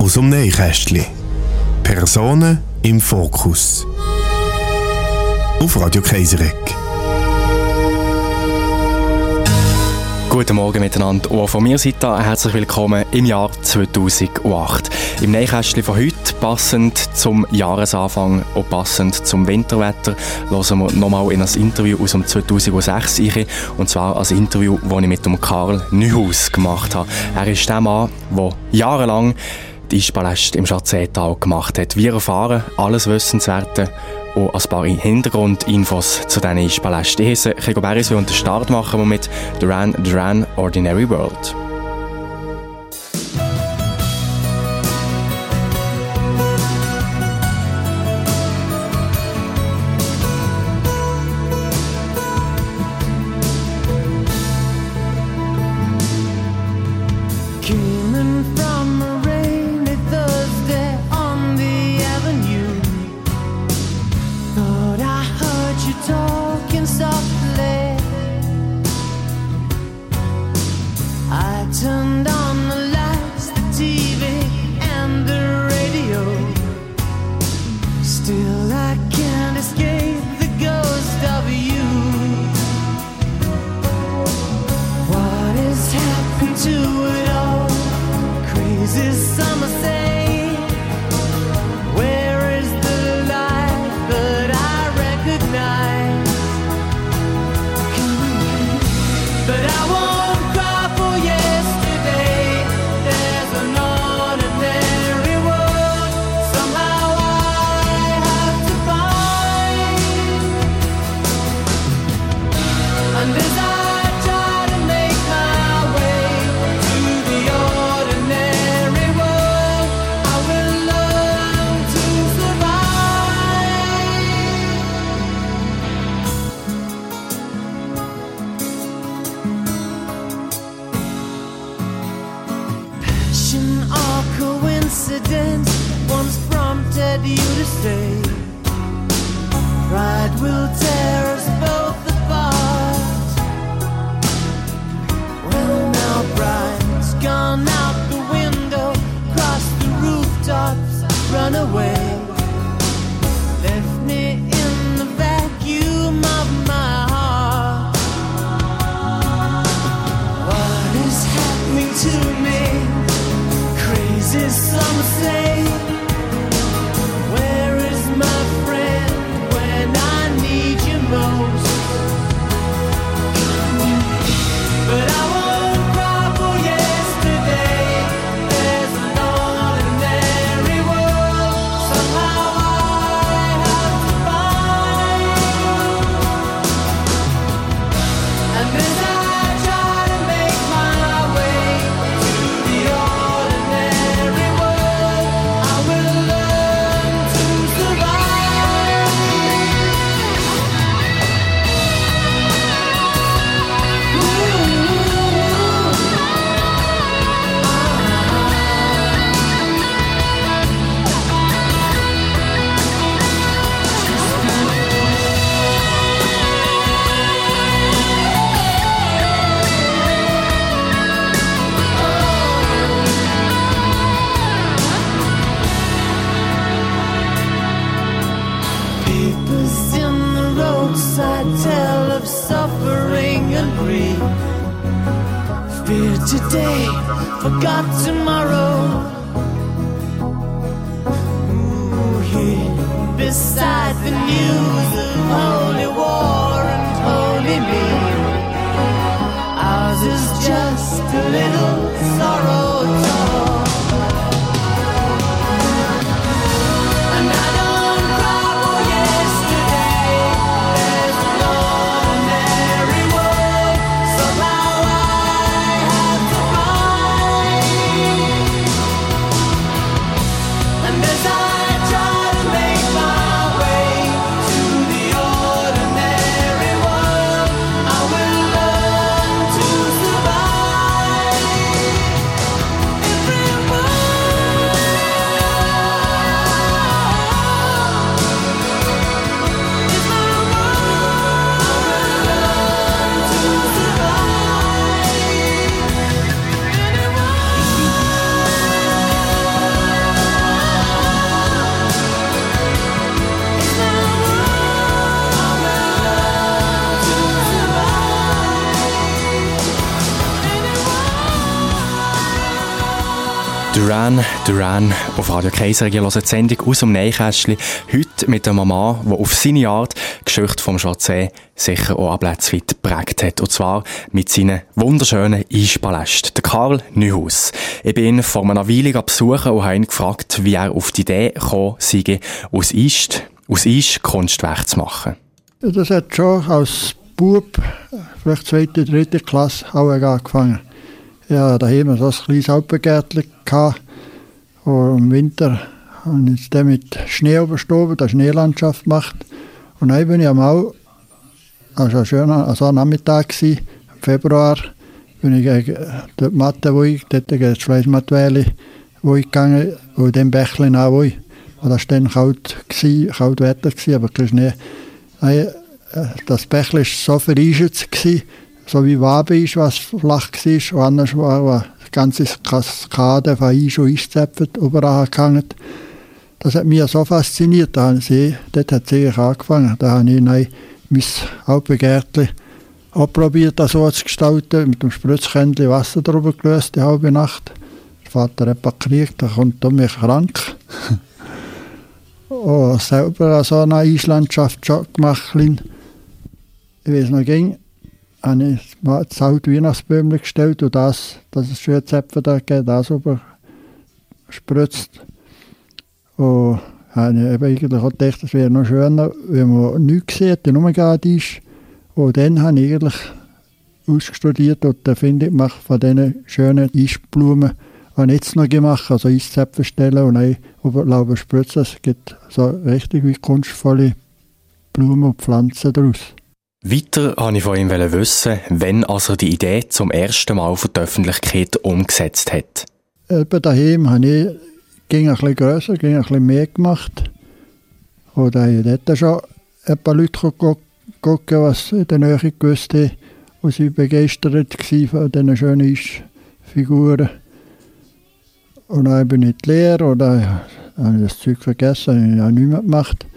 aus dem Nähkästchen. Personen im Fokus. Auf Radio Kaiseregg. Guten Morgen miteinander. Auch von mir seid da herzlich willkommen im Jahr 2008. Im Nähkästchen von heute, passend zum Jahresanfang und passend zum Winterwetter, hören wir nochmal in ein Interview aus dem 2006 rein. Und zwar ein Interview, das ich mit dem Karl Neuhaus gemacht habe. Er ist der Mann, der jahrelang die Eispaläste im Schatzétal gemacht hat. Wir erfahren alles Wissenswerte und ein paar Hintergrundinfos zu diesen Eispalästen. Ich heiße Chico Beriswil und den Start machen wir mit Duran Duran Ordinary World. Today, forgot tomorrow. Ooh, here beside the news of holy war and holy me, ours is just a little sorrow talk. And I don't cry for yesterday. There's an ordinary world somehow I have to find. And as I try to make my way to Duran auf Radio Kaiser. Ihr hört die Sendung aus dem Nähkästchen. Heute mit einem Mann, der auf seine Art die Geschichte vom Chaussee sicher auch ablätzweit geprägt hat. Und zwar mit seinen wunderschönen Eispalästen. Der Karl Neuhaus. Ich bin ihn vor einer Weile besuchen und habe ihn gefragt, wie er auf die Idee gekommen sei, aus Eis Kunstwerk zu machen. Das hat schon als Bub, vielleicht 2., 3. Klasse, auch angefangen. Ja, daheim so ein kleines Alpengärtchen gehabt. Und im Winter habe ich dann mit Schnee überstoben, eine Schneelandschaft gemacht. Und dann bin ich einmal, also ein schöner Nachmittag gewesen, im Februar, bin ich gegen die Matte, dort gegen das Schleismattwäli, gegangen, wo dem Bächlein auch Und das war dann kalt Wetter, aber kein Schnee. Das Bächlein war so vereist, so wie Wabe ist, was flach war. Und anders war eine ganze Kaskade von Eis und Eiszäpfen überall gehangen. Das hat mich so fasziniert. Dort hat es angefangen. Da habe ich mein Alpengärtchen auch probiert, das so zu gestalten. Mit dem Spritzkännchen Wasser drüber gelöst, die halbe Nacht. Der Vater hat gekriegt, da kommt mich krank. Und selber so eine Eislandschaft schon gemacht. Ich weiß noch, habe ich das alte Weihnachtsbäumchen gestellt und das ist schön Zäpfen da gegeben, das überspritzt. Und habe ich eigentlich auch gedacht, das wäre noch schöner, wenn man nichts sieht, nur gerade ist. Und dann habe ich eigentlich ausstudiert und den Finde gemacht von diesen schönen Eisblumen, die ich jetzt noch gemacht habe, also Eiszäpfen stellen und dann überspritzen. Es gibt so richtig wie kunstvolle Blumen und Pflanzen daraus. Weiter wollte ich von ihm wissen, wann er die Idee zum ersten Mal für die Öffentlichkeit umgesetzt hat. Eben daheim habe ich ein bisschen grösser, ein bisschen mehr gemacht. Und da habe ich dort schon ein paar Leute gucken, was in der Nähe gewusst haben. Und sie begeistert waren von diesen schönen Figuren. Und dann bin ich in die Lehre und dann habe ich das Zeug vergessen, habe ich nicht mehr gemacht.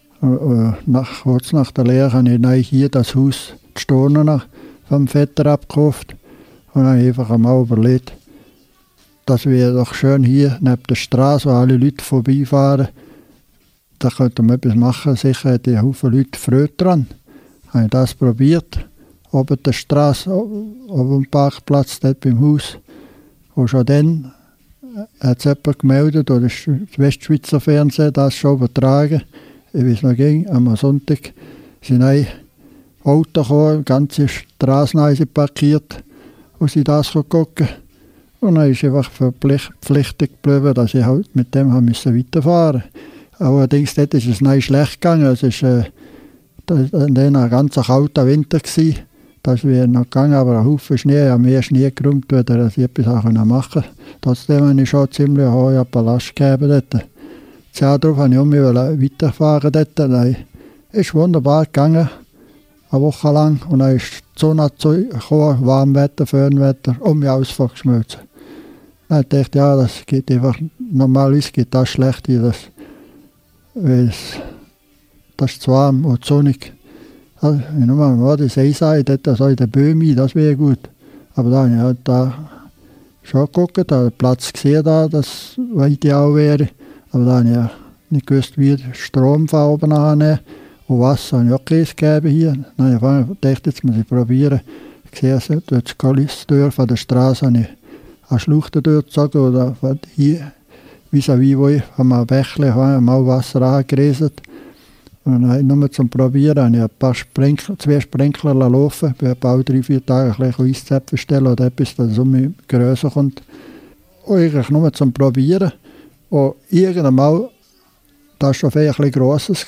Kurz nach der Lehre habe ich hier das Haus die Stonen vom Vetter abgekauft und habe einfach einmal überlegt, das wäre doch schön hier neben der Straße, wo alle Leute vorbeifahren. Da könnte man etwas machen, sicher hat ein Haufen Leute Freude dran. Habe ich das probiert, oben der Straße, oben am Parkplatz, dort beim Haus. Und schon dann hat es jemand gemeldet, oder das Westschweizer Fernsehen das schon übertragen. Ich weiß noch, am Sonntag sind ein Auto gekommen, die ganze Straße parkiert, und sie das gucken. Und dann ist einfach verpflichtet geblieben, dass ich halt mit dem weiterfahren musste. Allerdings dort ist es nicht schlecht gegangen. Es war dann ein ganz kalter Winter. Das wäre noch gegangen, aber ein Haufen Schnee, ich habe mehr Schnee geräumt, als ich etwas machen konnte. Trotzdem habe ich schon ziemlich hohen Palast gegeben dort. Das Jahr darauf wollte ich weiterfahren dort. Es ist wunderbar gegangen, eine Woche lang. Und dann ist die Sonne gekommen, Warmwetter, Föhnwetter, und mich alles vorgeschmolzen. Dann dachte ich, ja, das geht einfach, normalerweise geht das schlecht hier, weil das ist zu warm und sonnig. Also, ich nur das Eis dort so in den Böhmen, das wäre gut. Aber da habe ich halt da schon geguckt, da Platz gesehen, dass es ideal wäre. Aber da habe ich ja nicht gewusst, wie der Strom von oben annehmen. Und Wasser habe ich auch keins gegeben hier. Dann habe ich gedacht, jetzt muss ich probieren. Ich sehe, durch die Kalistür von der Straße habe ich eine Schlucht durchgezogen. Oder hier, vis-à-vis, wo ich an einem Bächle mal Wasser angereset. Und dann nur zum Probieren habe ich ein paar zwei Sprinkler laufen. Ich habe alle 3-4 Tage ein bisschen Eiszäpfen stellen oder etwas, dass es um mich grösser kommt. Und eigentlich nur zum Probieren. Und irgendwann mal, das war schon ein bisschen grosses,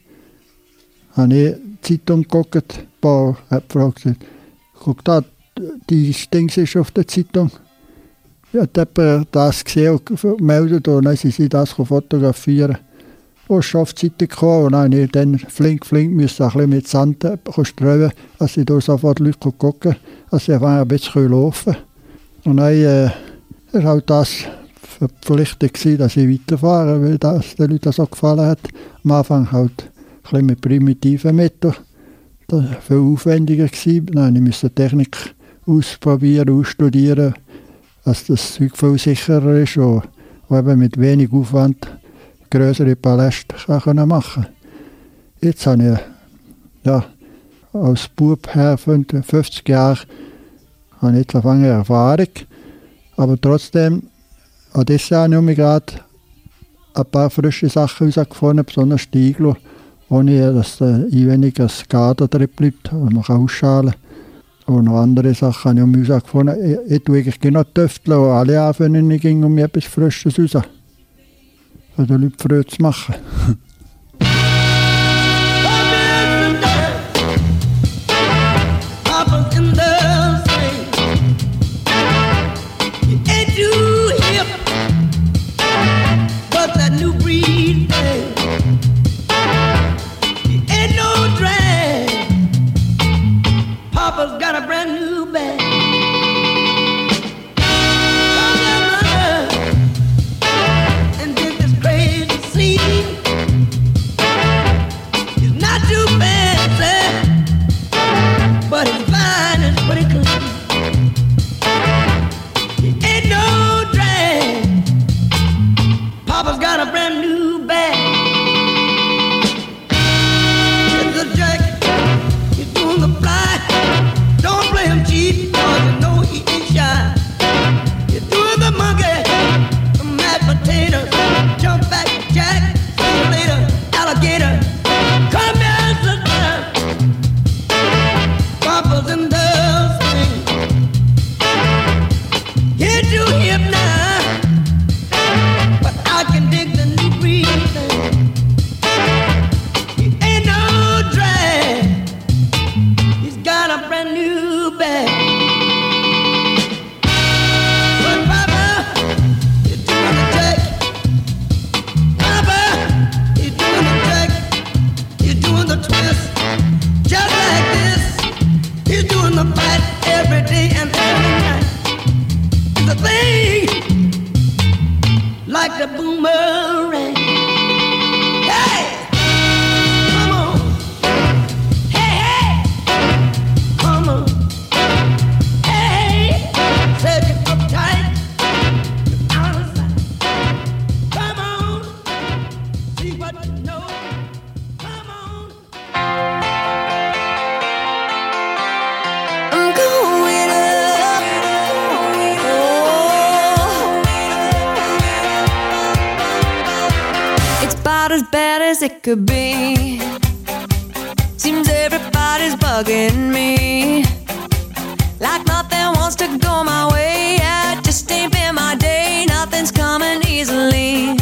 habe ich die Zeitung geguckt, habe gefragt, guck da, die Dings ist auf der Zeitung. Ich habe jemand das gesehen und gemeldet und dann sind sie das fotografieren. Und ist schon auf die Seite gekommen und dann musste ich dann flink müssen ein bisschen mit Sand streuen, dass sie da sofort Leute gucken, dass sie ein bisschen laufen können. Und dann war halt das verpflichtet, dass ich weiterfahre, weil das den Leuten so gefallen hat. Am Anfang halt ein bisschen mit primitiven Mitteln. Das war viel aufwendiger. Dann musste ich die Technik ausprobieren, ausstudieren. dass das Zeug viel sicherer ist und eben mit wenig Aufwand größere Paläste machen kann. Jetzt habe ich als Bub her 50 Jahre habe ich jetzt eine Erfahrung, aber trotzdem auch dieses Jahr habe ich gerade ein paar frische Sachen herausgefunden, besonders die Iglu, ohne dass da einwenig ein Gader drin bleibt und man kann ausschalen. Und noch andere Sachen habe ich um mich herausgefunden. Ich tue eigentlich genau Töfteln und alle anfangen, ich ging um mir etwas Frisches raus. Für die Leute Freude zu machen. Papa's got a brand new bag. And this crazy scene is not too fancy, but it's fine and pretty clean. It ain't no drag. Papa's got a brand new bag. It's a jacket. He's doing the fly. Don't play him cheap, cause you know he ain't shy. You're doing the monkey, the mashed potatoes, jump back, jack, see you later, alligator. Come here, sister, Papa's in the swing. You're too hip now, but I can dig the new breed thing. He ain't no drag. He's got a brand new bag. But Papa, you're doing the jack. Papa, you're doing the jack. You're doing the twist. Just like this. He's doing the fight every day and every night. The thing like the boomerang. Hey! Come on. Hey, hey! Come on. Hey, set it up tight. Out of sight. Come on. See what you know. Come on. I'm going up. Oh. It's about as bad as it could be. Seems everybody's bugging me. Like nothing wants to go my way. Yeah, it just ain't been my day. Nothing's coming easily.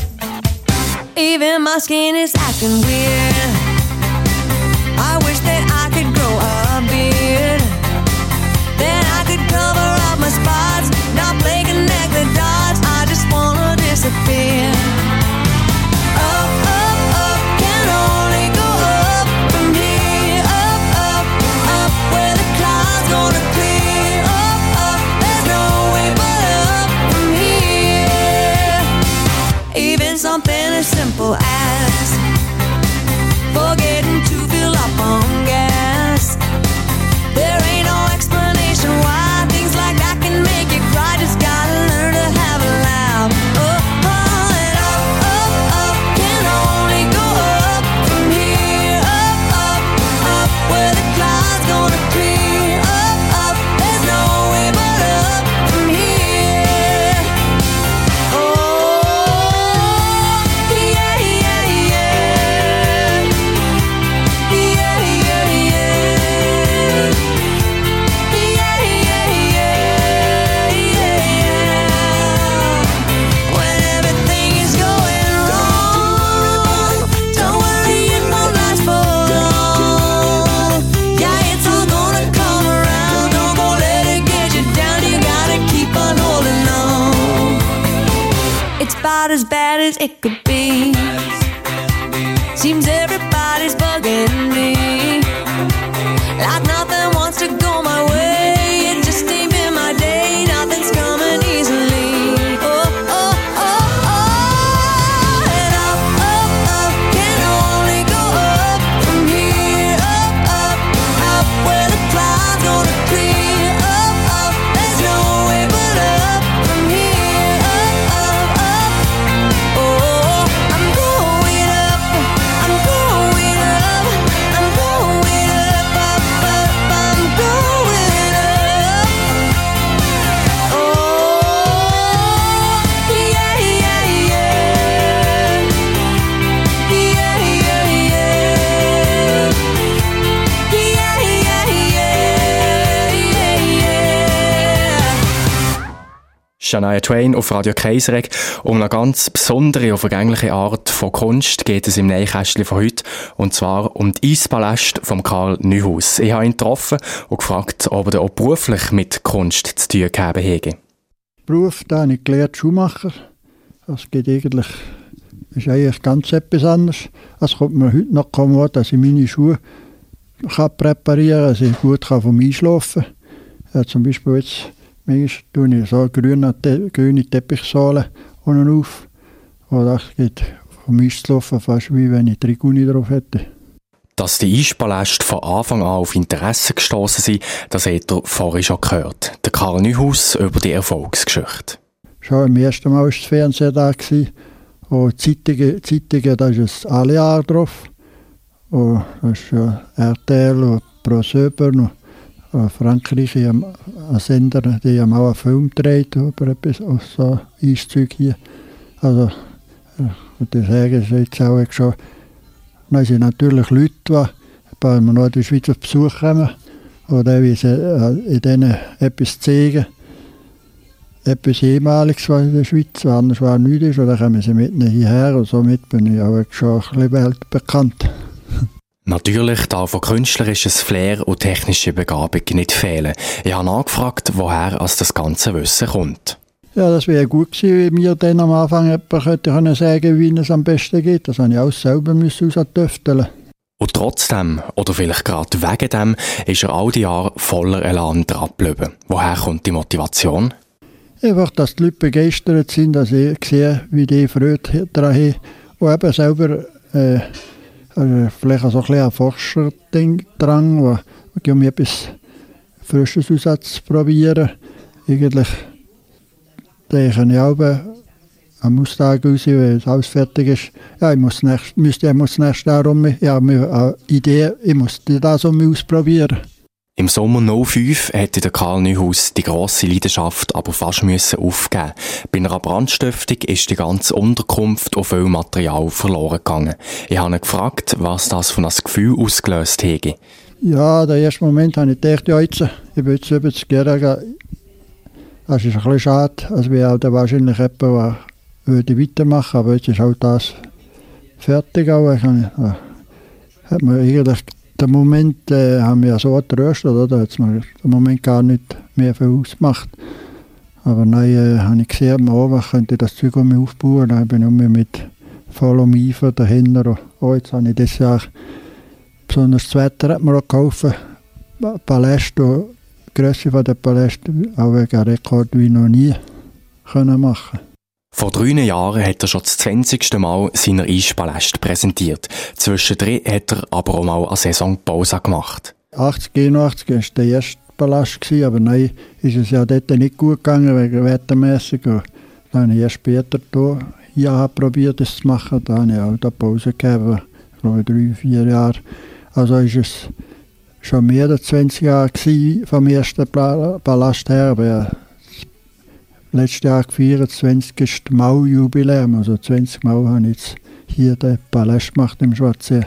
Even my skin is acting weird. I wish that I could grow a beard. Then I could cover up my spots. Not play connect the dots. I just wanna disappear. Up, up, up, can only go up from here. Up, up, up, where the clouds gonna clear. Up, up, there's no way but up from here. Even something as simple as forgetting to fill up on gas. There ain't no explanation why things like that can make you cry. Just gotta learn to have a laugh. Oh, oh, and up, up, up, can only go up from here. Up, up, up, where the clouds gonna clear. Up, up, there's no way but up from here. Oh, yeah, yeah, yeah. Yeah, yeah, yeah. Yeah, yeah, yeah, yeah. When everything is going wrong, don't worry, it won't last for long. Yeah, it's all gonna come around. Don't go let it get you down. You gotta keep on holding on. It's about as bad as it could be. Seems everybody's bugging me. Like nothing wants to go my way. It just ain't been my day. Nothing's coming easily. Oh, oh, oh, oh. And up, up, up, can only go up from here. Up, up, up, where the clouds gonna clear. Up, up, there's no way but up. Shania Twain auf Radio Kaiserregg. Um eine ganz besondere und vergängliche Art von Kunst geht es im Nähkästchen von heute. Und zwar um die Eispaläste von Karl Neuhaus. Ich habe ihn getroffen und gefragt, ob er auch beruflich mit Kunst zu tun gehabt hätte. Beruf, da habe ich gelernt Schuhmacher. Das geht eigentlich, ist eigentlich ganz etwas anderes. Es kommt mir heute noch vor, dass ich meine Schuhe präparieren kann, dass ich gut vom Einschlafen kann. Ja, zum Beispiel jetzt manchmal tue ich so grüne Teppichsohlen unten auf. Und das geht vom Einschlafen fast wie wenn ich 3 Guni drauf hätte. Dass die Eispaläste von Anfang an auf Interesse gestossen sind, das habt ihr vorhin schon gehört. Der Karl Neuhaus über die Erfolgsgeschichte. Schon im ersten Mal war das Fernsehen da. Und Zeitungen, da ist es alle Jahre drauf. Und das ist ja RTL und ProSieben und Frankreich haben einen Sender, die haben auch einen Film gedreht über etwas, so Eiszeug hier. Also, ich würde sagen, es ist jetzt auch schon. Dann sind natürlich Leute, die noch in der Schweiz auf Besuch kommen oder in denen etwas zeigen. Etwas Ehemaliges in der Schweiz, was anders war nichts ist, oder kommen sie mit hierher und somit bin ich auch schon ein bisschen weltbekannt. Natürlich darf von künstlerisches Flair und technische Begabung nicht fehlen. Ich habe nachgefragt, woher das ganze Wissen kommt. Ja, das wäre gut gewesen, wenn mir dann am Anfang jemand könnte sagen, wie es am besten geht. Das habe ich auch selber rausdüfteln. Und trotzdem, oder vielleicht gerade wegen dem, ist er all die Jahre voller Elan dran geblieben. Woher kommt die Motivation? Einfach, dass die Leute begeistert sind, dass ich sehe, wie die Freude daran haben. Und eben selber vielleicht auch so ein bisschen ein Forscher-Ding dran, wo ich mir etwas Frisches auszuprobieren. Eigentlich denke ich auch am Mustag raus, wenn alles fertig ist. Ja, ich muss das nächste Jahr eine Idee, ich muss das ausprobieren. Im Sommer 2005 hätte der Karl Neuhaus die grosse Leidenschaft aber fast aufgeben. Bei einer Brandstiftung ist die ganze Unterkunft und viel Material verloren gegangen. Ich habe ihn gefragt, was das von einem Gefühl ausgelöst hätte. Ja, der erste Moment habe ich gedacht, ja, ich bin jetzt 70 Jahre. Das ist ein bisschen schade. Also wäre auch wahrscheinlich jemand, der würde weitermachen, aber jetzt ist auch das fertig. Hat man eigentlich den Moment haben wir ja so getröstet, oder? Hat man im Moment gar nicht mehr viel ausgemacht. Aber dann habe ich gesehen, ich könnte das Zeug um mich aufbauen. Dann bin ich mit vollem Eifer dahinter. Und jetzt habe ich dieses Jahr, besonders das Wetter hat mir auch geholfen. Paläste, die Grösse der Paläste, auch wegen einem Rekord wie noch nie können machen. Vor 3 Jahren hat er schon das 20. Mal seine Eispaläste präsentiert. Zwischendrin hat er aber auch mal eine Saisonpause gemacht. 81 war der erste Palast, aber nein, ist es ja dort nicht gut gegangen wegen wettermässig. Dann habe ich erst später hier probiert, das zu machen. Da habe ich auch eine Pause gegeben, ich glaube 3-4 Jahre. Also ist es schon mehr als 20 Jahre vom ersten Palast her. Aber ja, letztes Jahr gefeiert, 20. Mal-Jubiläum, also 20 Mal habe ich jetzt hier den Palast gemacht im Schwarzsee.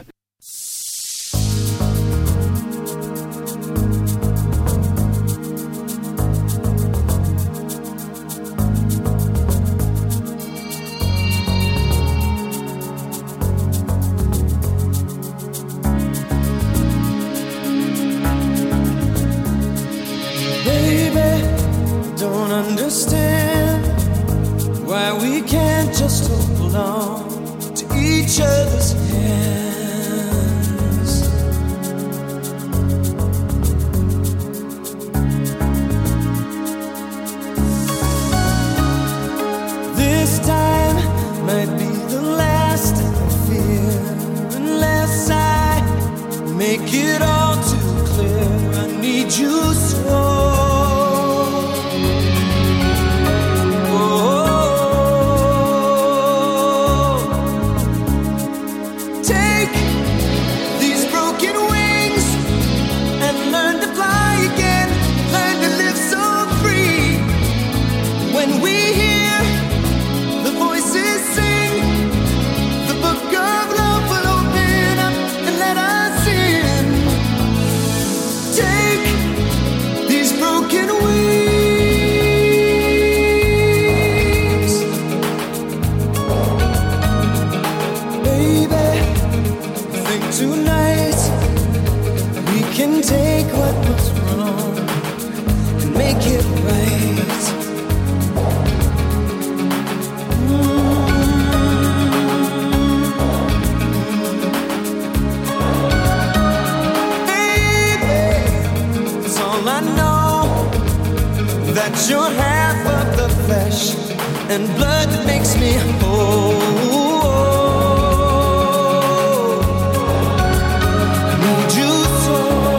Baby, don't understand why we can't just hold on to each other's hands. This time might be the last I fear, unless I make it all too clear. I need you so. flesh and blood that makes me whole. Need you so.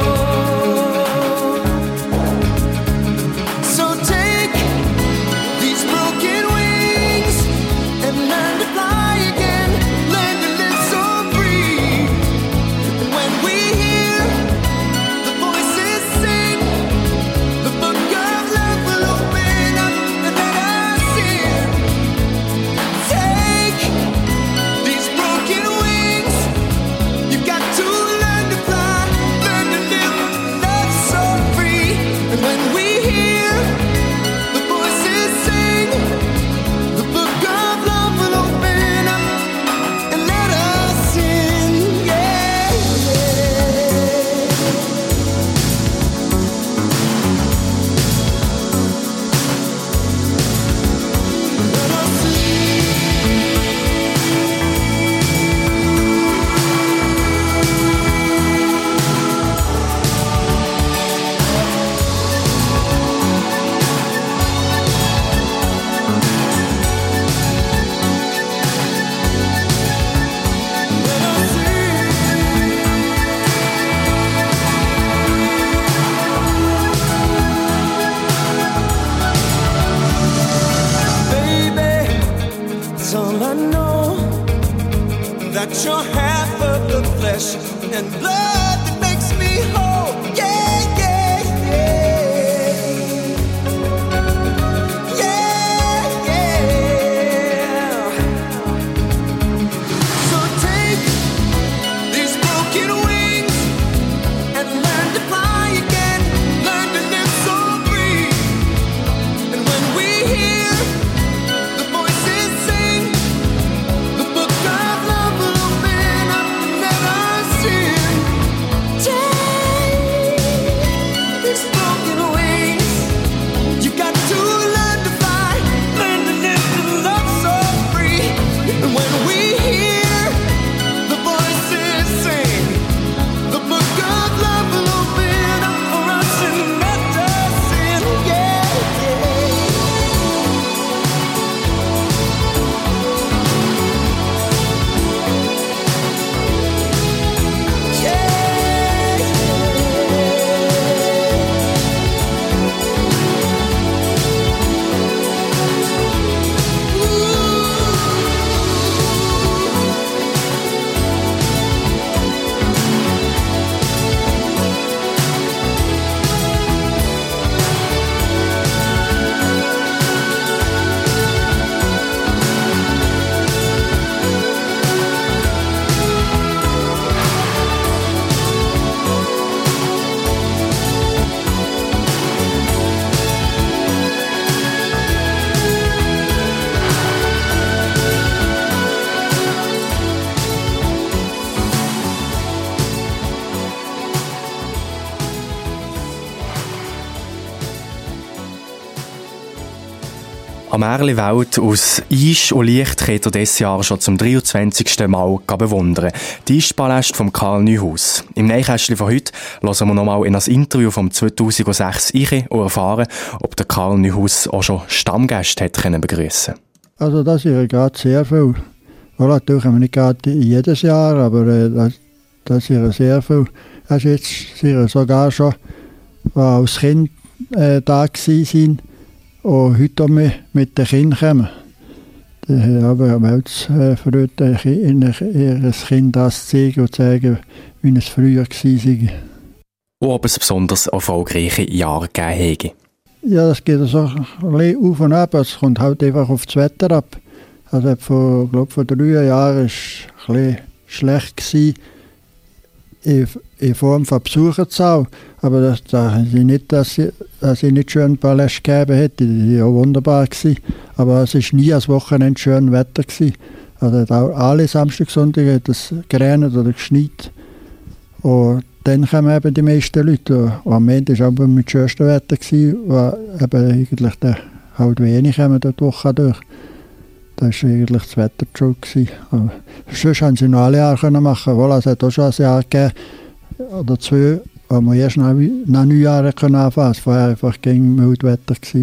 So take these broken wings and learn to fly again. Learn to live so free. And when we hear the voices sing, the book of love will open up and let us in. Take these broken wings. You've got to learn to fly, learn to live, love so free. And when we hear the voices sing, the book of love will open up and let us in. Yeah, yeah. Let us in. Baby, it's all I know, that you're half of the flesh and blood that makes me whole. Yeah, yeah, yeah. Yeah, yeah. So take these broken wings and learn to fly again. Learn to live so free. And when we hear the voices sing, the book of love will open up and let us in. Take these broken wings. You got to learn to fly, learn to live and love so free. And when we hear the voices sing, the book of love will open up for us and let us in. Yeah, Am Märli-Welt aus Eis und Licht könnt ihr dieses Jahr schon zum 23. Mal bewundern. Die Eispaläste von Karl Neuhaus. Im Nähkästchen von heute hören wir nochmal in das Interview vom 2006 rein und erfahren, ob der Karl Neuhaus auch schon Stammgäste hat begrüßen. Also das ist gerade sehr viel. Voilà, natürlich haben wir nicht gerade jedes Jahr, aber das ist sehr viel. Er ist jetzt sogar schon, als Kind da gewesen und heute auch mit den Kindern kommen. Die haben auch früher ihr Kind das zeigen und zeigen, wie es früher war. Und ob es besonders erfolgreiche Jahre gegeben hätte. Ja, das geht so ein bisschen auf und ab. Es kommt halt einfach auf das Wetter ab. Also vor 3 Jahren war es ein bisschen schlecht gewesen, in Form von Besucherzahl. Aber das ist nicht, dass ich nicht schön Paläste gegeben hätte. Die waren auch wunderbar gewesen. Aber es war nie ein Wochenende schön Wetter gewesen. Also alle Samstag, Sonntag hat es geregnet oder geschneit. Und dann kommen eben die meisten Leute. Und am Ende war es aber mit schönstem Wetter gewesen, wo eben eigentlich halt wenig kommen dort die Woche durch. Das war eigentlich das Wetter schon. Aber sonst haben sie noch alle Jahre machen können. Voilà, es hat auch schon ein Jahr gegeben, oder 2, wo wir erst nach Neujahr anfangen konnten, es vorher einfach gegen Mildwetter war.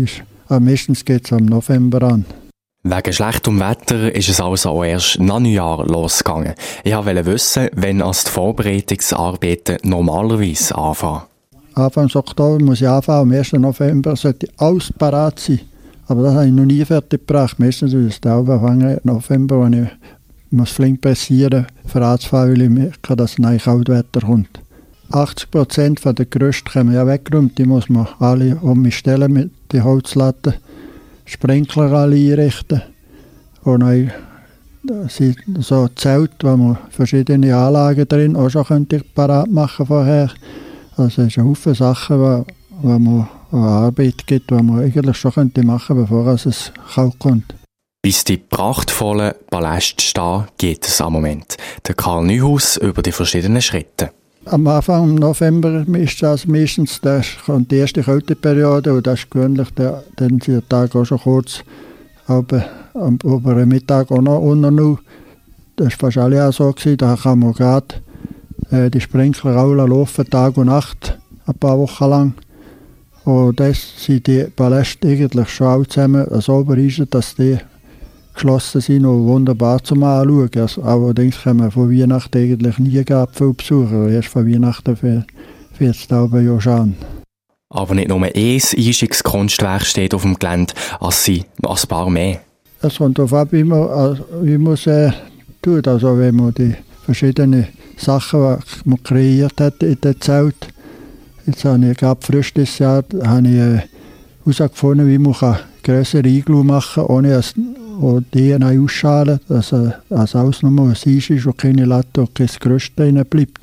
Aber meistens geht es am November an. Wegen schlechtem Wetter ist es also auch erst nach Neujahr losgegangen. Ich wollte wissen, wann als die Vorbereitungsarbeiten normalerweise anfangen. Anfang Oktober muss ich anfangen, am 1. November sollte alles parat sein. Aber das habe ich noch nie fertig gebracht. Meistens ist es Anfang November, wenn ich muss flink pressieren muss, für anzufahren, weil ich merke, dass ein Kaltwetter kommt. 80% der Gerüste kommen ja weggeräumt, die muss man alle um mich stellen mit den Holzlatten, Sprinkler alle einrichten. Und dann sind so Zelt, wo man verschiedene Anlagen drin auch schon könnte parat machen vorher. Also es ist ein Haufen Sachen, wo man Arbeit gibt, die man eigentlich schon könnte machen, bevor es kalt kommt. Bis die prachtvollen Paläste stehen, geht es am Moment. Der Karl Neuhaus über die verschiedenen Schritte. Am Anfang November ist das meistens kommt die erste Kälteperiode und das ist gewöhnlich, dann sind die Tage auch schon kurz, aber am oberen Mittag auch noch unten. Das war fast alle Jahre so gewesen, da kann man gerade die Sprinkler alle laufen, Tag und Nacht, ein paar Wochen lang. Und das sind die Paläste eigentlich schon alle zusammen so bereisen, dass die geschlossen sind und wunderbar zum Anschauen. Also, allerdings kann man von Weihnachten eigentlich nie viel besuchen, weil erst von Weihnachten fängt es da oben ja schon an. Aber nicht nur ein Einstiegskunstwerk steht auf dem Gelände, als ein paar mehr. Es kommt darauf ab, wie man es tut. Also wenn man die verschiedenen Sachen, die man kreiert hat in dem Zelt. Jetzt habe ich gerade frisch dieses Jahr herausgefunden, wie man grössere Iglu machen kann, ohne dass die ausschalen, dass alles nur ein Eis ist und keine Latte und kein Gerüst drin bleibt.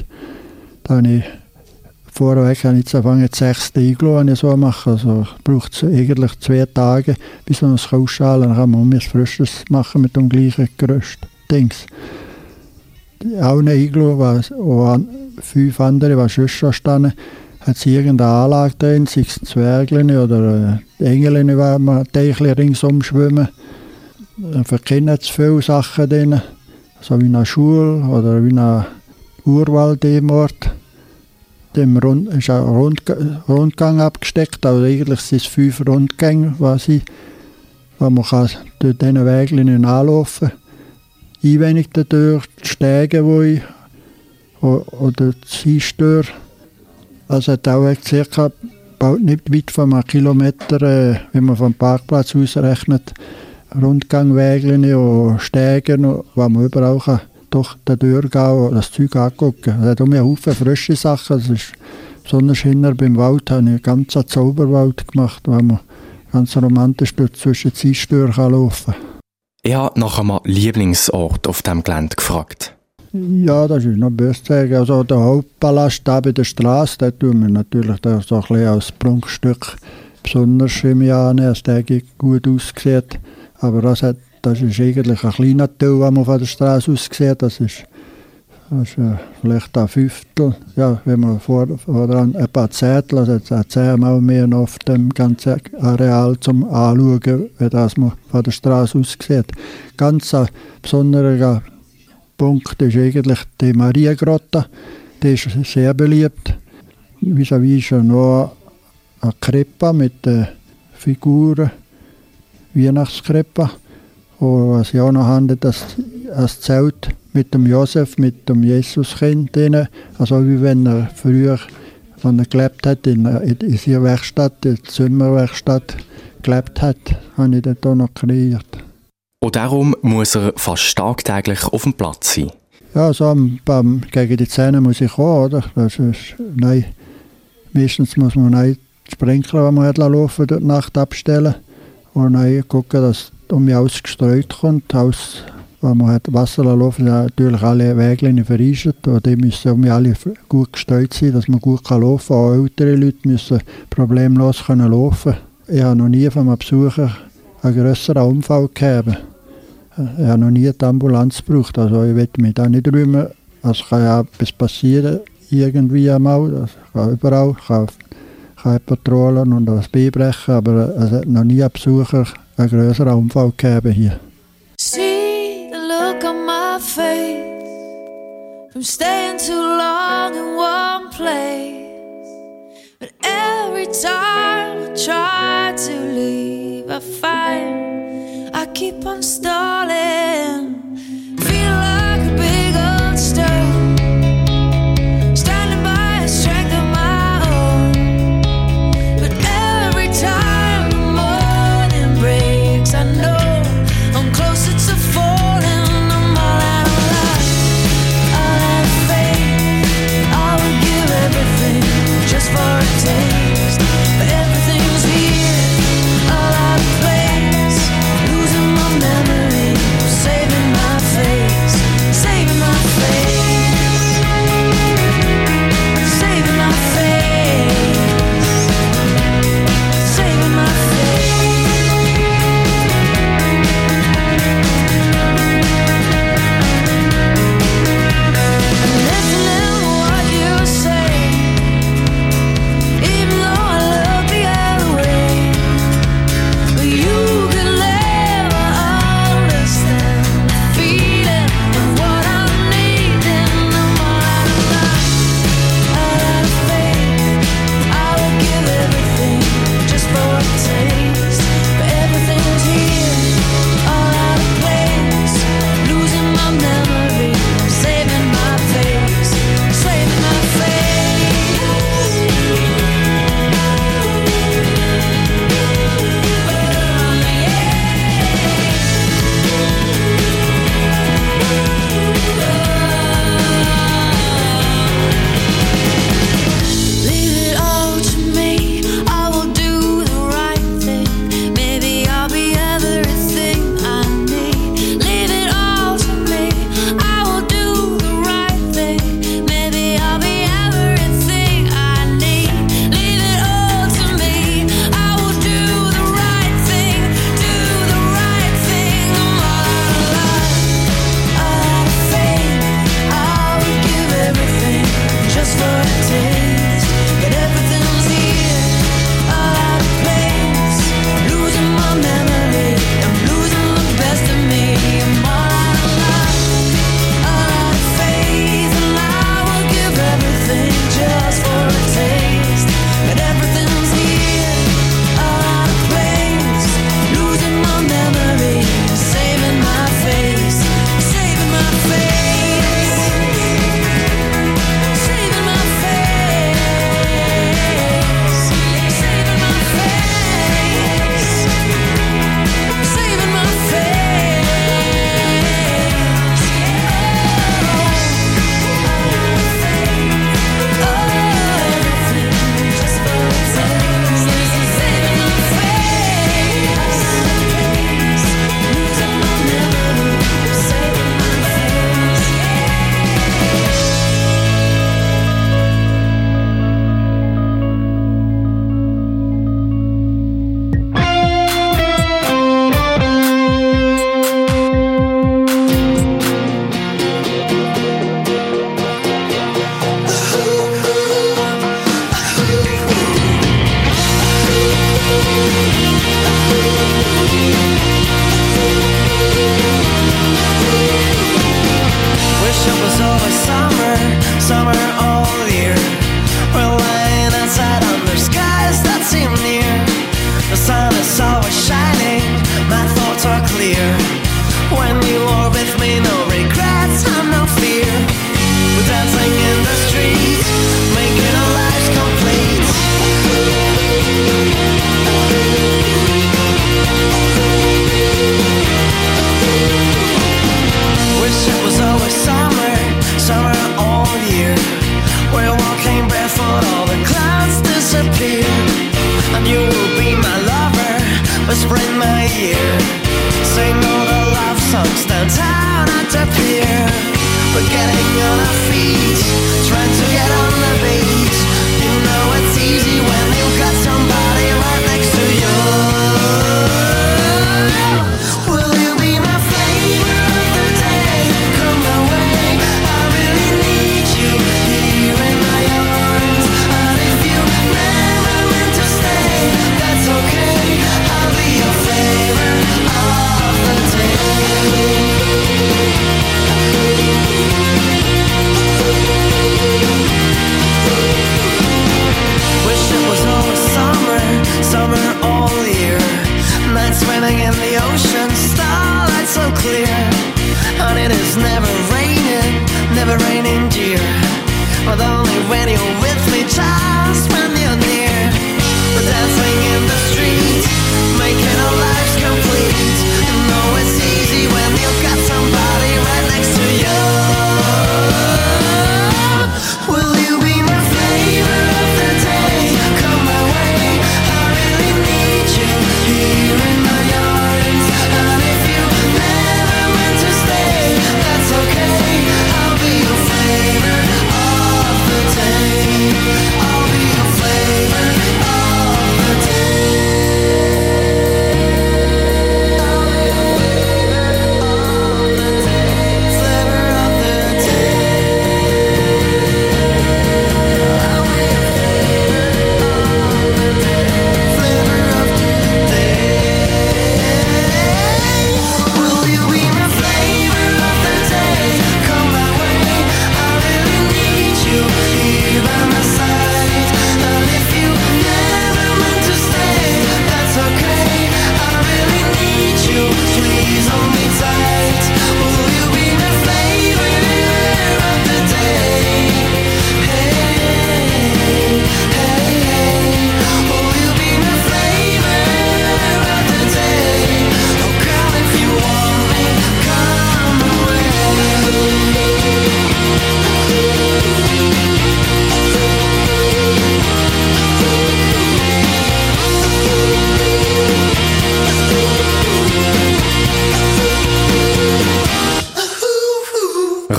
Vorweg habe ich jetzt angefangen, das 6. Iglu so machen. Also braucht es eigentlich 2 Tage, bis man es ausschalen kann. Dann kann man ein frisches machen mit dem gleichen Gerüst. Auch ein Iglu, und 5 andere, die sonst schon standen, hat es irgendeine Anlage drin, sei es Zwerglein oder Engeln, die man Teichchen ringsum schwimmen. Für Kinder hat es viele Sachen drin, so wie eine Schule oder wie ein Urwald im Ort. Dem ist ein Rundgang abgesteckt, also eigentlich sind es 5 Rundgänge, wo man kann durch diese Wege anlaufen kann. Einwenig dadurch, die Stege, oder die Eistür. Also hat auch circa bald nicht weit von einem Kilometer, wenn man vom Parkplatz aus rechnet, Rundgangwege und Stegen, wo man überall kann durch den durchgehen und das Zeug angucken. Es hat auch einen Haufen frische Sachen. Das ist, besonders hinten beim Wald habe ich einen ganzen Zauberwald gemacht, wo man ganz romantisch zwischen die Eistüren laufen kann. Ich habe nach einem Lieblingsort auf diesem Gelände gefragt. Ja, das ist noch böse zu sagen. Also der Hauptpalast da bei der Straße, den tun wir natürlich da so ein bisschen als Prunkstück besonders im Jahr nehmen, dass der gut aussieht. Aber das ist eigentlich ein kleiner Teil, den man von der Straße aus sieht. Das ist vielleicht ein Fünftel. Ja, wenn man voran ein paar Zettel, also jetzt 10-mal mehr noch auf dem ganzen Areal zum Anschauen, wie das man von der Straße aus sieht. Ganz ein besonderer Punkt ist eigentlich die Mariengrotte. Die ist sehr beliebt. Vis-à-vis ist ja noch eine Krippe mit Figuren, Weihnachtskrippe. Und was ich auch noch habe, das Zelt mit dem Josef, mit dem Jesuskind drin. Also wie wenn er früher, wenn er gelebt hat, in seiner Werkstatt, in der Zimmerwerkstatt gelebt hat, habe ich das auch noch kreiert. Und darum muss er fast tagtäglich auf dem Platz sein. Ja, so gegen die Zähne muss ich kommen, oder? Das ist, meistens muss man die Sprinkler, die man laufen, durch die Nacht abstellen und dann gucken, dass um mich alles gestreut kommt. Wenn man Wasser laufen, sind natürlich alle Wege vereist und die müssen um mich alle gut gestreut sein, dass man gut laufen kann. Auch ältere Leute müssen problemlos laufen können. Ich habe noch nie von einem Besucher einen grösseren Unfall gehabt. Ich habe noch nie die Ambulanz gebraucht. Also ich will mich da nicht rühmen. Es kann ja etwas passieren, irgendwie einmal. Das kann überall. Kann Patronen und das Bein brechen, aber es hat noch nie ein Besucher einen grösseren Unfall gehabt hier. See the look on my face from staying too long in one place. But every time I try to leave, I find I keep on stalling. Feel like a big old stone, standing by a strength of my own. But every time the morning breaks, I know I'm closer to falling. I'm all out of life, all out of faith. I would give everything just for a taste, but everything's here, all out of place. Losing my memory, saving my face, saving my face, saving my face, saving my face. I'm listening to what you say, even though I look the other way. But you could never understand the feeling of what I'm needing. I'm all out of life, all out of faith. I would give everything just for a taste, but everything's here, all out of place. Losing my memory, saving my face, saving my face. Leave it all to me, I will do the right thing. Maybe I'll be everything I need. Leave it all to me, I will do the right thing. Maybe I'll be everything I need. Leave it all to me, I will do the right thing, do the right thing. I'm all out of life, all out of faith. I would give everything just for a taste, but everything's here, all out of place. Losing my memory, I'm losing the best of me. I'm all out of life, all out of faith, and I will give everything just for a taste, but everything's here, all out of place. Losing my memory, saving my face, saving my face, saving my face, saving my face, saving my Wish it was over summer, summer all year. We're lying outside under skies that seem near. The sun is always shining, my thoughts are clear. When you are with me, no regrets and no fear. We're dancing in the street, making our lives complete. Wish it was always summer, summer all year. We're walking barefoot, all the clouds disappear. And you will be my lover, whisper in my ear. Sing all the love songs downtown at the pier. We're getting on our feet, trying to get on the beat. You know it's easy when you've got somebody right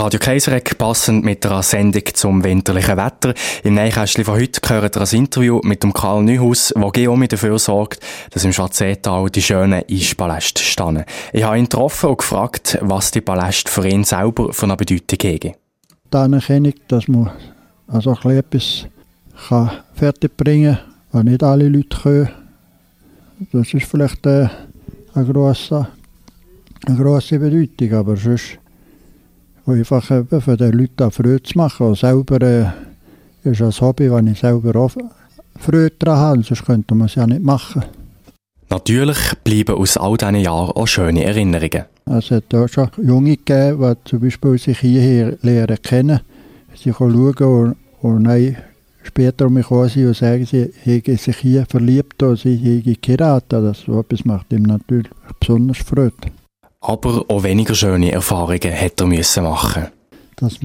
Radio Kaisereck, passend mit einer Sendung zum winterlichen Wetter. Im Nähkästchen von heute gehört ihr ein Interview mit dem Karl Neuhaus, der Guillaume dafür sorgt, dass im Schwarzental die schönen Eispaläste stehen. Ich habe ihn getroffen und gefragt, was die Paläste für ihn selber von einer Bedeutung haben. Die Anerkennung, dass man also etwas fertigbringen kann, was nicht alle Leute können. Das ist vielleicht eine grosse Bedeutung, aber sonst einfach für die Leute Freude zu machen. Und selber ist ein Hobby, das ich selber auch Freude daran habe, sonst könnte man es ja nicht machen. Natürlich bleiben aus all diesen Jahren auch schöne Erinnerungen. Es hat auch schon Junge gegeben, die zum Beispiel sich hierher lernen kennen. Sie können schauen und dann später um mich kommen und sagen, sie hätten sich hier verliebt oder sie hätten geheiratet. Das so etwas macht ihm natürlich besonders Freude. Aber auch weniger schöne Erfahrungen hätte er müssen machen. Dass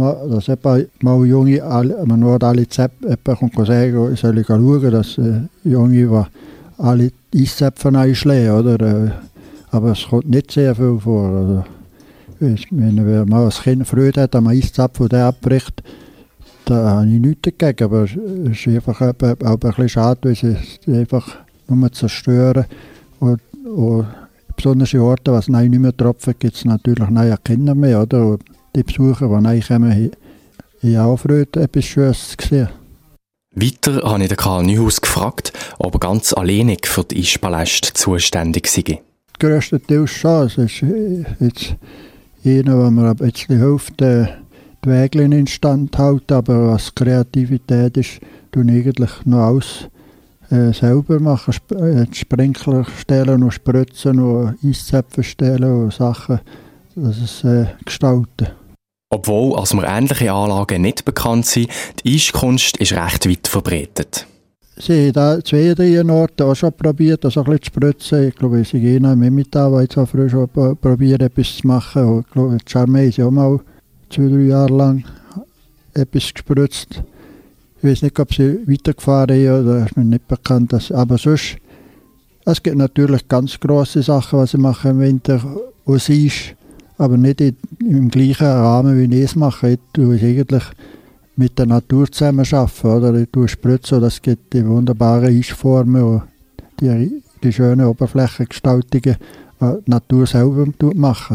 mal Junge, man nur alle Zäpfe kommt und sagen, ich soll schauen, dass Junge, die alle Eiszäpfe einschlägen, oder? Aber es kommt nicht sehr viel vor. Also, wenn man als Kind Freude hat, am Eiszapfen, der abbricht, da habe ich nichts dagegen. Aber es ist einfach auch ein bisschen schade, weil sie es einfach nur zerstören. Und besonders in Orten, was nicht mehr tropfen, gibt es natürlich neue Kinder mehr. Oder? Und die Besucher, die neu kommen, haben auch Freude, etwas Schönes zu sehen. Weiter habe ich den Karl Neuhaus gefragt, ob er ganz alleinig für die Eispaläste zuständig sei. Grösstenteils schon. Es ist jetzt einer, der mir jetzt hilft, die Wege instand halten, aber was Kreativität ist, tue ich eigentlich noch alles selber machen. Sprinkler stellen und spritzen und Eiszäpfe stellen und Sachen, das ist gestalten. Obwohl als mir ähnliche Anlagen nicht bekannt sind, die Eiskunst ist recht weit verbreitet. Sie haben da 2, 3 Orten auch schon probiert, das ein bisschen zu spritzen. Ich glaube, es ist einer im Emmental, der jetzt auch früher schon probiert, etwas zu machen. Und ich glaube, die Charmey ist auch mal 2, 3 Jahre lang etwas gespritzt. Ich weiß nicht, ob sie weitergefahren haben, oder ist mir nicht bekannt. Aber sonst, es gibt natürlich ganz grosse Sachen, was sie machen im Winter aus Eis, aber nicht im gleichen Rahmen, wie ich es mache. Ich tue es eigentlich mit der Natur zusammen arbeiten, oder? Ich tue spritzen, das gibt die wunderbaren Eisformen und die schönen Oberflächengestaltungen, die die Natur selber machen.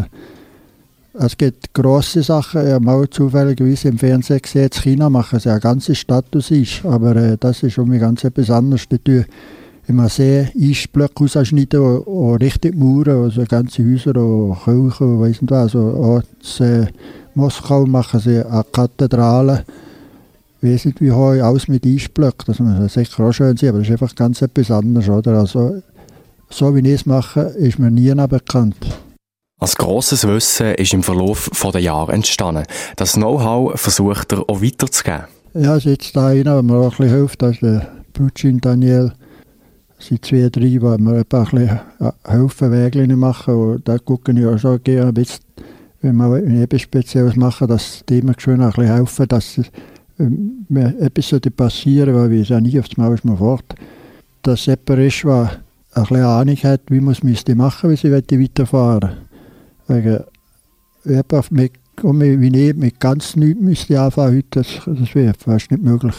Es gibt grosse Sachen, ich habe mal zufälligerweise im Fernsehen gesehen, in China machen sie eine ganze Stadt aus Eis, aber das ist um mich ganz etwas anderes. Die tun immer sehr Eisblöcke ausschneiden und richtig mauern, also ganze Häuser und Kirchen und weiss nicht was. Also auch in Moskau machen sie eine Kathedrale, ich weiss nicht wie hoch, alles mit Eisblöcken, das muss sicher auch schön sein, aber das ist einfach ganz etwas anderes. Oder? Also, so wie ich es mache, ist mir nie bekannt. Als grosses Wissen ist im Verlauf der Jahre entstanden. Das Know-how versucht er auch weiterzugeben. Ja, es ist jetzt da einer, der mir auch ein bisschen hilft, das ist der Brutschin Daniel. Es sind 2, 3, die mir ein bisschen helfen, Wege machen. Und da gucke ich auch schon gerne, wenn wir etwas Spezielles machen, dass die mir schön ein bisschen helfen, dass mir etwas passieren sollte, weil ich ja nie auf das Mal ist mir fort. Dass jemand ist, der ein bisschen Ahnung hat, wie man es machen müsste, wie sie weiterfahren. Wegen, wie ich mit ganz nichts müsste anfangen heute, das wäre fast nicht möglich.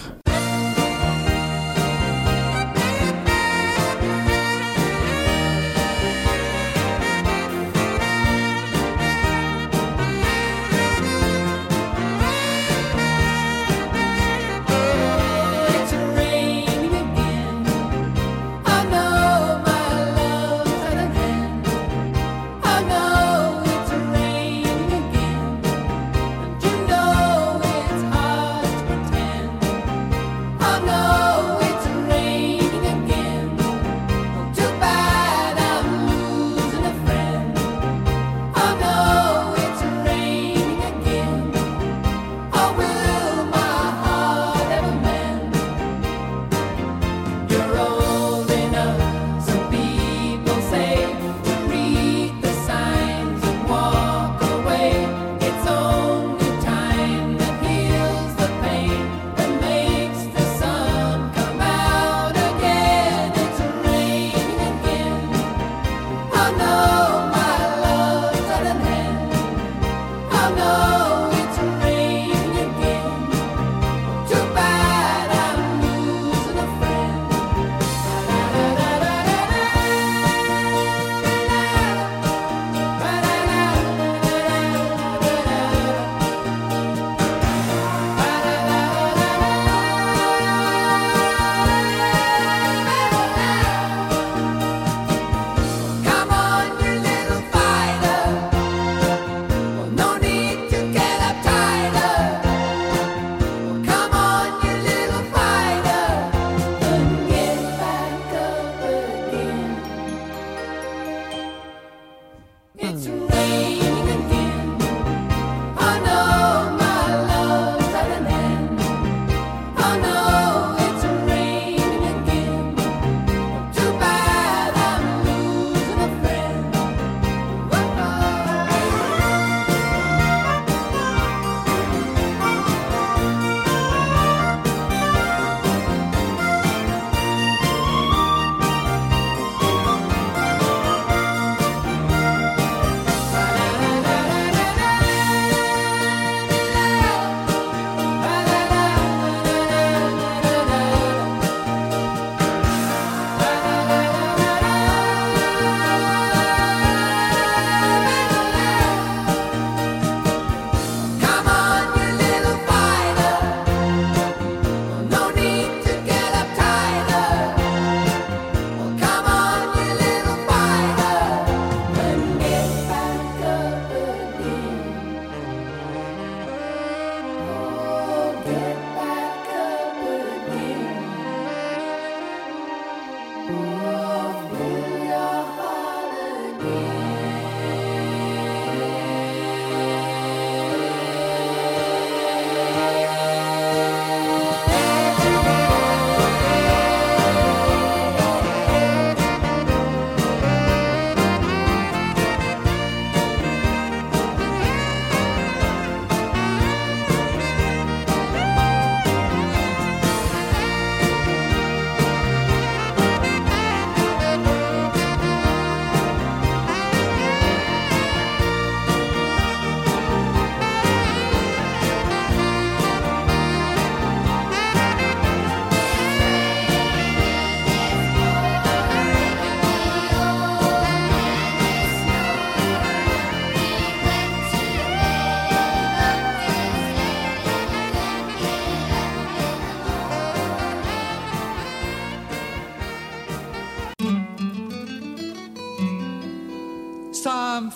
It's raining again. I know my love's at an end. I know it's raining again. And you know it's hard to pretend.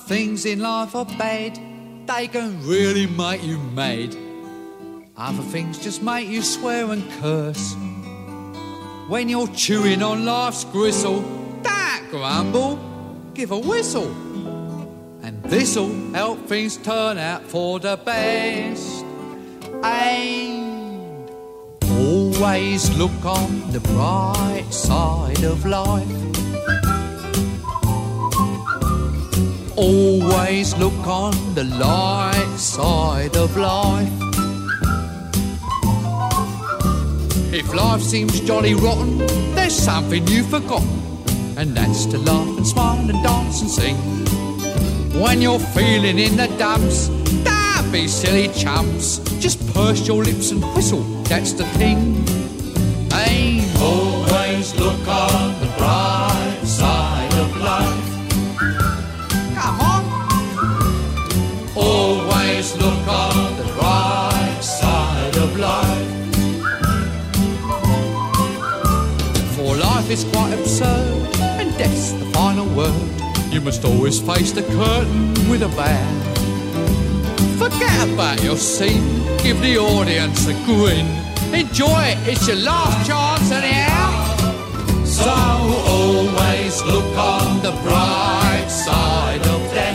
things in life are bad, they can really make you mad. Other things just make you swear and curse. When you're chewing on life's gristle, don't grumble, give a whistle. And this'll help things turn out for the best. And always look on the bright side of life. Always look on the light side of life. If life seems jolly rotten, there's something you've forgotten, and that's to laugh and smile and dance and sing. When you're feeling in the dumps, don't be silly chumps, just purse your lips and whistle, that's the thing. Aim. Always look on the bright side of life. Come on. Always look on the bright side of life. For life is quite absurd, and death's the final word. You must always face the curtain with a bow. Forget about your scene, give the audience a grin. Enjoy it, it's your last chance anyhow. So always look on the bright side of death.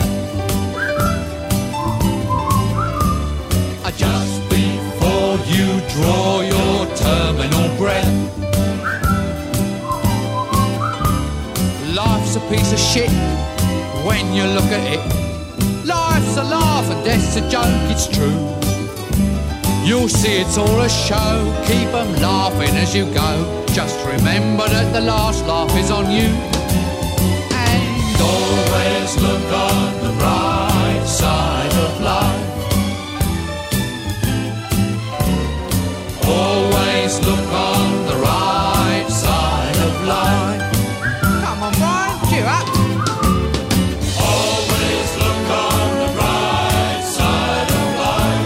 Just before you draw your terminal breath. Life's a piece of shit when you look at it. Life's a laugh and death's a joke, it's true. You'll see it's all a show, keep 'em laughing as you go. Just remember that the last laugh is on you. And always look on the bright side of life. Always look on the right side of life. Come on, Brian, cheer up. Always look on the right side of life.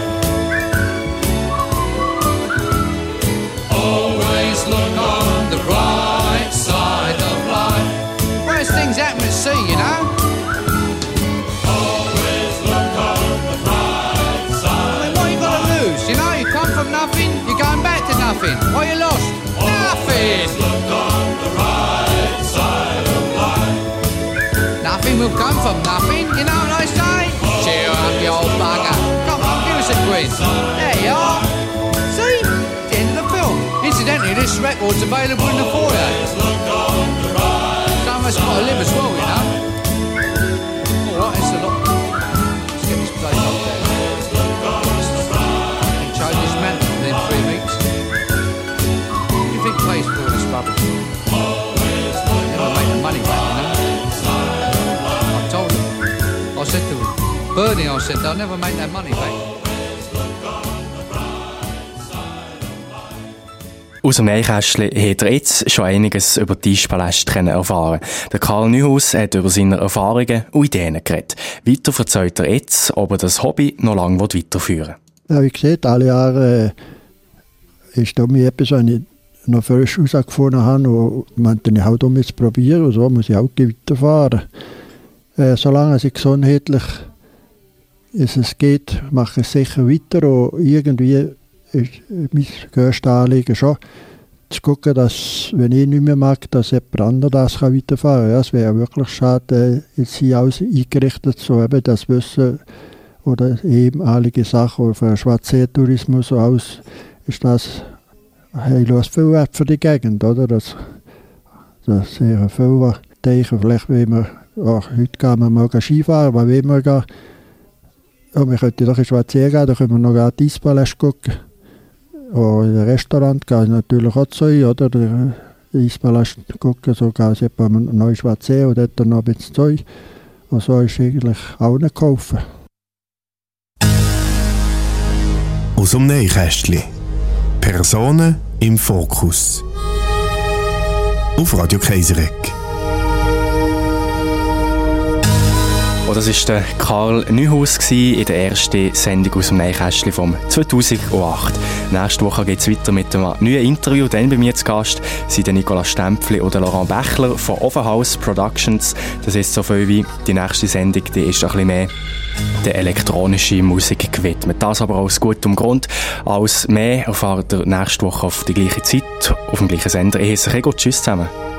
Always look on the right side of life. Where's things happen at sea, you know? Always look on the right side. I mean, what you got to lose? You know, you come from nothing, you're going back to nothing. What you lost? Nothing. Look on the right side of life. Nothing will come from nothing, you know what I say? Cheer up, you old bugger. Come on, give us a quiz. There you are. See? It's the end of the film. Incidentally, this record's available in the foyer. Someone's got to live as well, you know? Alright, it's a lot. Let's get this place up there. Change this man within 3 weeks. What do you think pays for all this rubbish? Never make the money back, you know? I told him. I said to Bernie, I said, they'll never make that money back. Aus dem Nähkästchen hat er jetzt schon einiges über die Tischpaläste erfahren. Der Karl Neuhaus hat über seine Erfahrungen und Ideen geredet. Weiter erzählt er jetzt, ob er das Hobby noch lange weiterführen will. Ja, wie gesagt, alle Jahre ist da mir etwas, was ich noch frisch herausgefunden habe und meinte, ich auch damit probieren und so muss ich auch weiterfahren. Solange es gesundheitlich es geht, mache ich es sicher weiter und irgendwie ist mein grösstes Anliegen schon, zu gucken, dass, wenn ich nicht mehr mag, dass jemand anderes das weiterfahren kann. Ja, es wäre ja wirklich schade, jetzt hier alles eingerichtet, so eben das Wissen oder ehemalige Sachen, oder für den Schwarzsee-Tourismus so aus, ist das heillos viel wert für die Gegend, oder? Das sehr viel denken, vielleicht will man, heute gehen wir mal Skifahren, aber wenn wir gehen, ja, wir könnten doch in Schwarzsee gehen, da können wir noch die Eispaläste gucken. Und in ein Restaurant gehe ich natürlich auch zu, oder? Den Eispalast gucken, so gehe ich etwa am neuen Schwarzsee und dort noch ein bisschen Zeug. Und so ist eigentlich auch nicht kaufen. Aus dem Nähkästchen. Personen im Fokus. Auf Radio Kaiseregg. Und das war der Karl Neuhaus in der ersten Sendung aus dem Nähkästchen vom 2008. Nächste Woche geht es weiter mit einem neuen Interview. Dann bei mir zu Gast sind der Nicolas Stempfli oder Laurent Bächler von Offenhouse Productions. Das ist so viel wie die nächste Sendung, die ist ein bisschen mehr der elektronischen Musik gewidmet. Das aber aus gutem Grund. Alles mehr erfahrt ihr nächste Woche auf die gleiche Zeit, auf dem gleichen Sender. Ich heiße Rego. Tschüss zusammen.